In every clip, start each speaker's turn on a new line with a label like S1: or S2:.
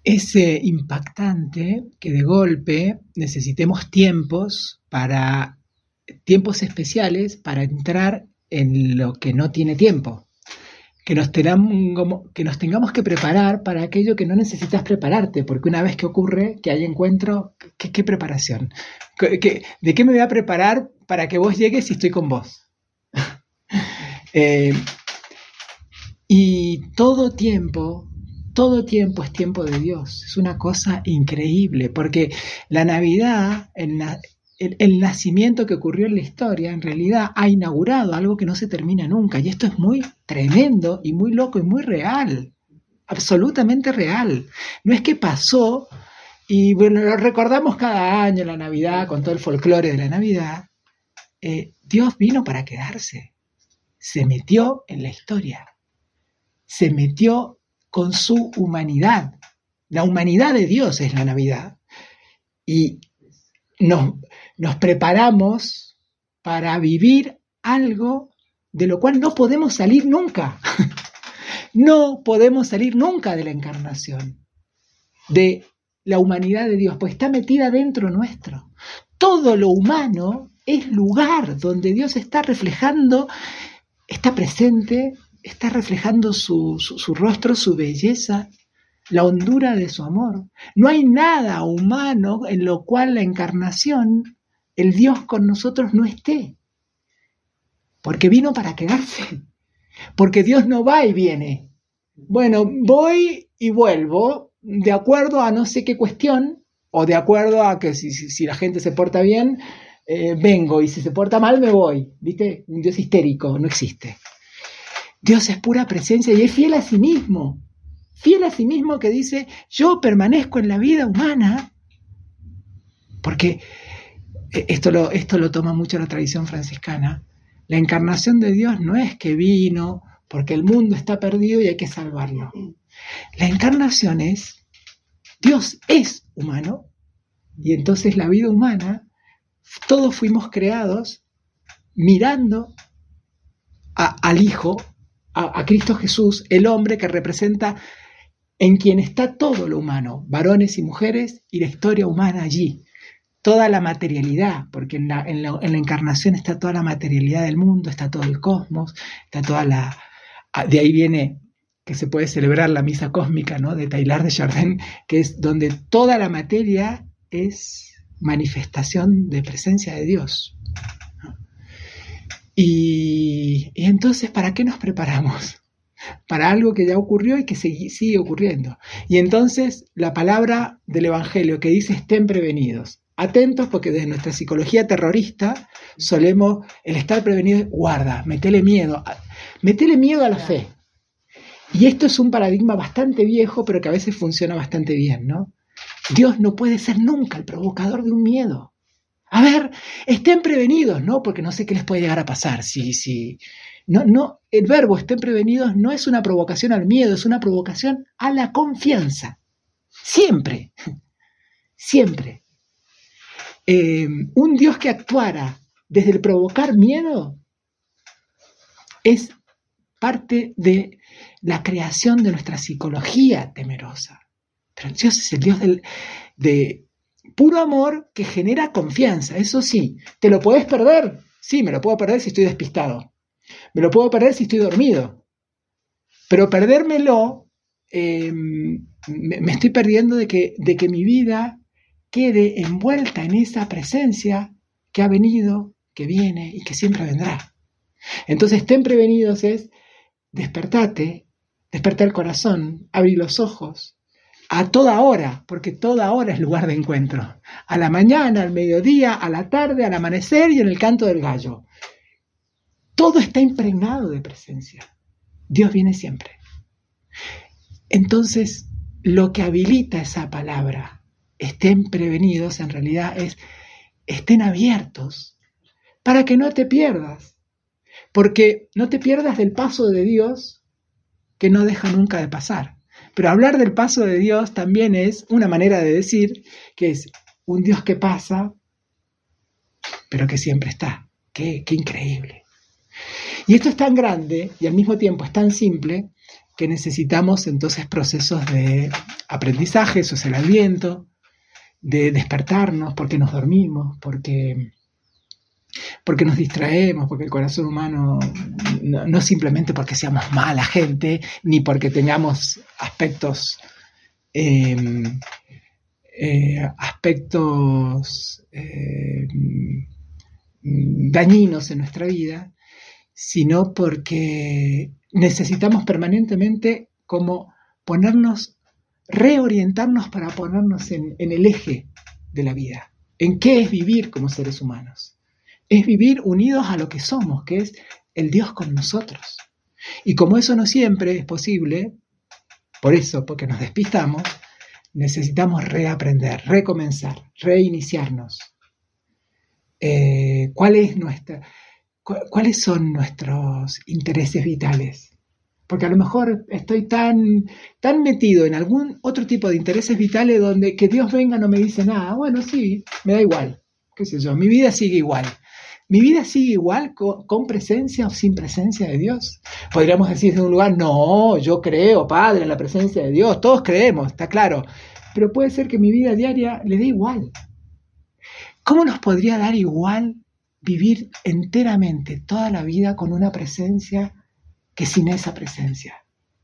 S1: Es impactante que de golpe necesitemos tiempos especiales para entrar en lo que no tiene tiempo. Que nos tengamos que preparar para aquello que no necesitas prepararte, porque una vez que ocurre, que hay encuentro, ¿qué preparación? ¿De qué me voy a preparar para que vos llegues si estoy con vos? Y todo tiempo es tiempo de Dios. Es una cosa increíble, porque la Navidad, el nacimiento que ocurrió en la historia, en realidad ha inaugurado algo que no se termina nunca. Y esto es muy tremendo y muy loco y muy real. Absolutamente real. No es que pasó y bueno, lo recordamos cada año la Navidad con todo el folclore de la Navidad. Dios vino para quedarse. Se metió en la historia. Se metió con su humanidad. La humanidad de Dios es la Navidad. Y nos preparamos para vivir algo de lo cual no podemos salir nunca. No podemos salir nunca de la encarnación, de la humanidad de Dios, pues está metida dentro nuestro. Todo lo humano es lugar donde Dios está reflejando, está presente, está reflejando su rostro, su belleza, la hondura de su amor. No hay nada humano en lo cual la encarnación, el Dios con nosotros, no esté. Porque vino para quedarse. Porque Dios no va y viene. Bueno, voy y vuelvo de acuerdo a no sé qué cuestión, o de acuerdo a que si la gente se porta bien, vengo, y si se porta mal me voy. ¿Viste? Un Dios histérico no existe. Dios es pura presencia y es fiel a sí mismo. Fiel a sí mismo, que dice, yo permanezco en la vida humana, porque esto lo toma mucho la tradición franciscana. La encarnación de Dios no es que vino porque el mundo está perdido y hay que salvarlo. La encarnación es, Dios es humano, y entonces la vida humana, todos fuimos creados mirando al Hijo, a Cristo Jesús, el hombre que representa, en quien está todo lo humano, varones y mujeres, y la historia humana allí. Toda la materialidad, porque en la encarnación está toda la materialidad del mundo, está todo el cosmos, está toda la... De ahí viene que se puede celebrar la misa cósmica, ¿no?, de Teilhard de Chardin, que es donde toda la materia es manifestación de presencia de Dios. Y entonces, ¿para qué nos preparamos? Para algo que ya ocurrió y que sigue ocurriendo. Y entonces la palabra del Evangelio que dice estén prevenidos, atentos, porque desde nuestra psicología terrorista solemos, el estar prevenido es guarda, metele miedo a la fe. Y esto es un paradigma bastante viejo, pero que a veces funciona bastante bien, ¿no? Dios no puede ser nunca el provocador de un miedo. A ver, estén prevenidos, ¿no? Porque no sé qué les puede llegar a pasar. No, el verbo estén prevenidos no es una provocación al miedo, es una provocación a la confianza. Siempre. Un Dios que actuara desde el provocar miedo es parte de la creación de nuestra psicología temerosa. Pero Dios es el Dios de puro amor que genera confianza. Eso sí, ¿te lo podés perder? Sí, me lo puedo perder si estoy despistado. Me lo puedo perder si estoy dormido. Pero perdérmelo, me estoy perdiendo de que mi vida quede envuelta en esa presencia que ha venido, que viene y que siempre vendrá. Entonces, estén prevenidos es desperta el corazón, abrí los ojos, a toda hora, porque toda hora es lugar de encuentro. A la mañana, al mediodía, a la tarde, al amanecer y en el canto del gallo. Todo está impregnado de presencia. Dios viene siempre. Entonces, lo que habilita esa palabra, estén prevenidos, en realidad es, estén abiertos para que no te pierdas. Porque no te pierdas del paso de Dios que no deja nunca de pasar. Pero hablar del paso de Dios también es una manera de decir que es un Dios que pasa, pero que siempre está. ¡Qué increíble! Y esto es tan grande y al mismo tiempo es tan simple que necesitamos entonces procesos de aprendizaje, eso es el Adviento, de despertarnos, porque nos dormimos, porque nos distraemos, porque el corazón humano, no simplemente porque seamos mala gente, ni porque tengamos aspectos dañinos en nuestra vida, sino porque necesitamos permanentemente como reorientarnos para ponernos en el eje de la vida. ¿En qué es vivir como seres humanos? Es vivir unidos a lo que somos, que es el Dios con nosotros. Y como eso no siempre es posible, porque nos despistamos, necesitamos reaprender, recomenzar, reiniciarnos. ¿Cuáles son nuestros intereses vitales? Porque a lo mejor estoy tan metido en algún otro tipo de intereses vitales donde que Dios venga no me dice nada. Bueno, sí, me da igual, qué sé yo, mi vida sigue igual. ¿Mi vida sigue igual con presencia o sin presencia de Dios? Podríamos decir de un lugar, no, yo creo, Padre, en la presencia de Dios, todos creemos, está claro. Pero puede ser que mi vida diaria le dé igual. ¿Cómo nos podría dar igual vivir enteramente toda la vida con una presencia que sin esa presencia?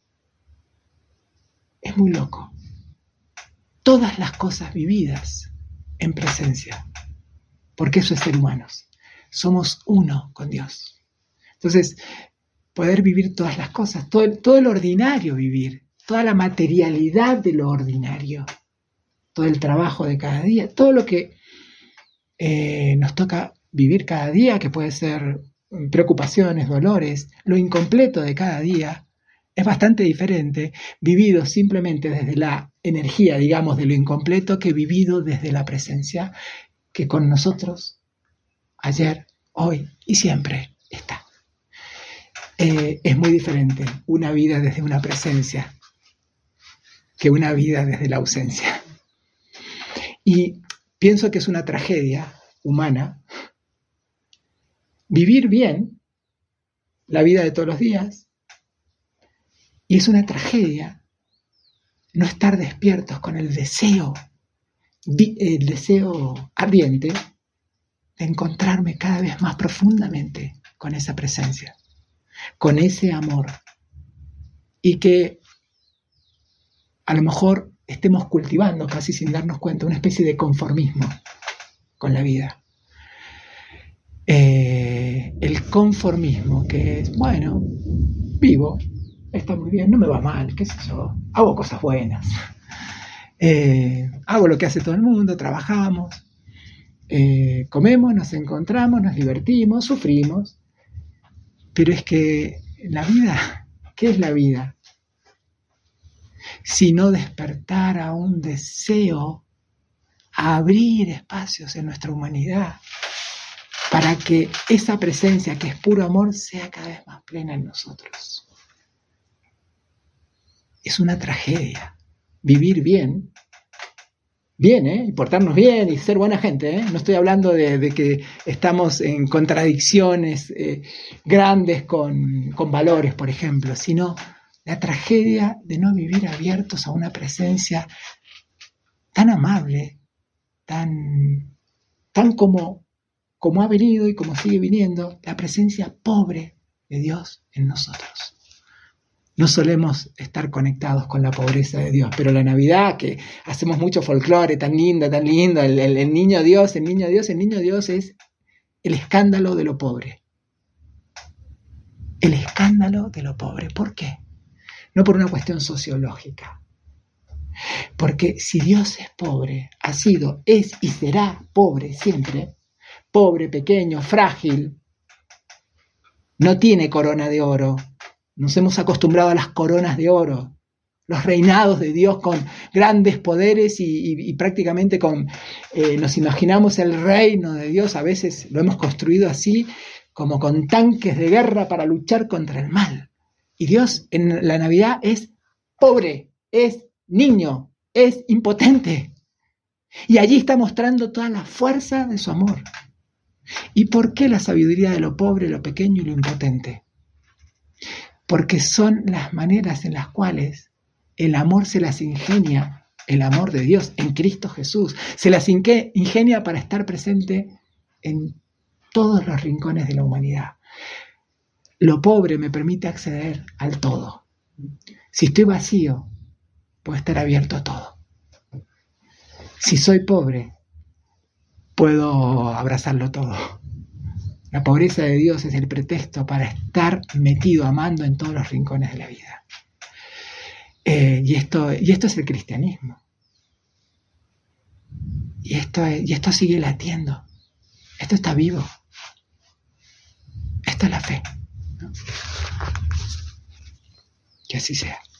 S1: Es muy loco. Todas las cosas vividas en presencia, porque eso es ser humanos. Somos uno con Dios. Entonces, poder vivir todas las cosas, todo el ordinario vivir, toda la materialidad de lo ordinario, todo el trabajo de cada día, todo lo que nos toca vivir cada día, que puede ser preocupaciones, dolores, lo incompleto de cada día, es bastante diferente vivido simplemente desde la energía, digamos, de lo incompleto, que vivido desde la presencia que con nosotros ayer, hoy y siempre está. Es muy diferente una vida desde una presencia que una vida desde la ausencia. Y pienso que es una tragedia humana vivir bien la vida de todos los días, y es una tragedia no estar despiertos con el deseo ardiente de encontrarme cada vez más profundamente con esa presencia, con ese amor, y que a lo mejor estemos cultivando, casi sin darnos cuenta, una especie de conformismo con la vida. El conformismo, que es, bueno, vivo, está muy bien, no me va mal, qué sé yo, hago cosas buenas, hago lo que hace todo el mundo, trabajamos, comemos, nos encontramos, nos divertimos, sufrimos, pero es que la vida, ¿qué es la vida? Sino despertar a un deseo, a abrir espacios en nuestra humanidad para que esa presencia que es puro amor sea cada vez más plena en nosotros. Es una tragedia vivir bien, y portarnos bien y ser buena gente, No estoy hablando de que estamos en contradicciones grandes con valores, por ejemplo, sino la tragedia de no vivir abiertos a una presencia tan amable, tan como ha venido y como sigue viniendo, la presencia pobre de Dios en nosotros. No solemos estar conectados con la pobreza de Dios, pero la Navidad, que hacemos mucho folclore, tan lindo, el niño Dios, el niño Dios es el escándalo de lo pobre. El escándalo de lo pobre. ¿Por qué? No por una cuestión sociológica. Porque si Dios es pobre, ha sido, es y será pobre siempre, pobre, pequeño, frágil, no tiene corona de oro. Nos hemos acostumbrado a las coronas de oro, los reinados de Dios con grandes poderes y prácticamente nos imaginamos el reino de Dios, a veces lo hemos construido así, como con tanques de guerra para luchar contra el mal. Y Dios en la Navidad es pobre, es niño, es impotente. Y allí está mostrando toda la fuerza de su amor. ¿Y por qué la sabiduría de lo pobre, lo pequeño y lo impotente? Porque son las maneras en las cuales el amor se las ingenia, el amor de Dios en Cristo Jesús, se las ingenia para estar presente en todos los rincones de la humanidad. Lo pobre me permite acceder al todo. Si estoy vacío, puedo estar abierto a todo. Si soy pobre, puedo abrazarlo todo. La pobreza de Dios es el pretexto para estar metido, amando en todos los rincones de la vida. Y esto es el cristianismo. Y esto sigue latiendo. Esto está vivo. Esto es la fe. Que así sea.